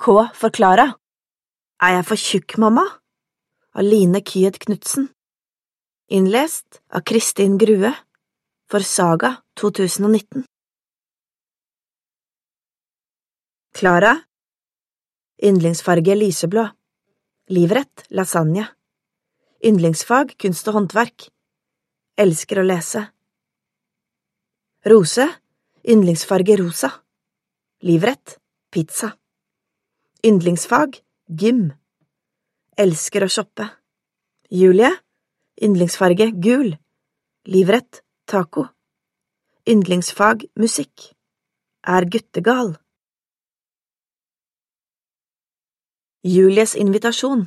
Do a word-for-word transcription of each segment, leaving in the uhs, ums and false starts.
K for Klara. Er jeg for tjukk, mamma? Av Line Kyed Knudsen. Innlest av Kristin Grue for Saga to tusen og nitten. Klara. Yndlingsfarge lyseblå. Livrett lasagne. Yndlingsfag kunst og håndverk. Elsker å lese. Rose. Yndlingsfarge rosa. Livrett pizza. Yndlingsfag gym. Elsker å shoppe. Julie. Yndlingsfarge gul. Livrett taco. Yndlingsfag musikk. Er guttegal. Julies invitasjon.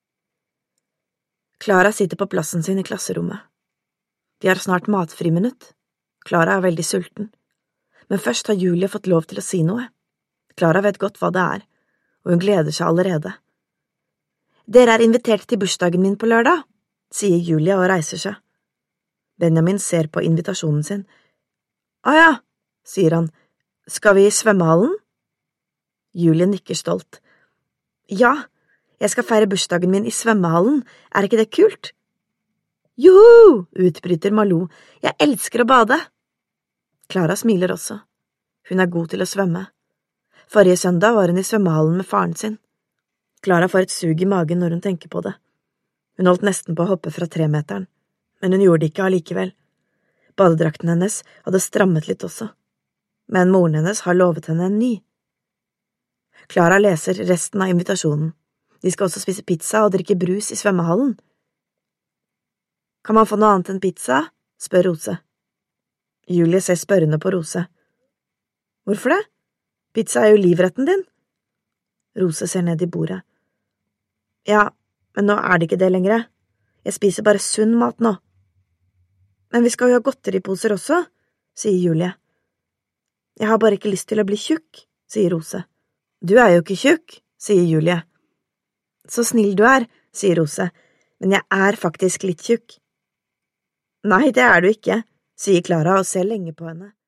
Klara sitter på plassen sin i klasserommet. De har snart matfriminutt. Klara er veldig sulten. Men først har Julie fått lov til å si noe. Klara vet godt hva det er, og hun gleder seg allerede. Dere er invitert til bursdagen min på lørdag, sier Julie og reiser seg. Benjamin ser på invitasjonen sin. Å ja, sier han. Skal vi i svømmehallen? Julie nikker stolt. Ja, jeg skal feire bursdagen min i svømmehallen, er ikke det kult? Joho, utbryter Malou, jeg elsker å bade. Klara smiler også. Hun er god til å svømme. Forrige søndag var hun i svømmehallen med faren sin. Klara får et sug i magen når hun tenker på det. Hun holdt nesten på å hoppe fra tremeteren, men hun gjorde det ikke allikevel. Badedrakten hennes hadde strammet litt også, men moren hennes har lovet henne en ny. Klara leser resten av invitasjonen. De skal også spise pizza og drikke brus i svømmehallen. Kan man få noe annet enn pizza? Spør Rose. Julie ser spørrende på Rose. Hvorfor det? Pizza er jo livretten din. Rose ser ned i bordet. Ja, men nå er det ikke det lenger. Jeg spiser bare sunn mat nå. Men vi skal jo ha godteriposer også, sier Julie. Jeg har bare ikke lyst til å bli tjukk, sier Rose. Du er jo ikke tjukk, sier Julie. Så snill du er, sier Rose, men jeg er faktisk litt tjukk. Nei, det er du ikke, sier Klara og ser lenge på henne.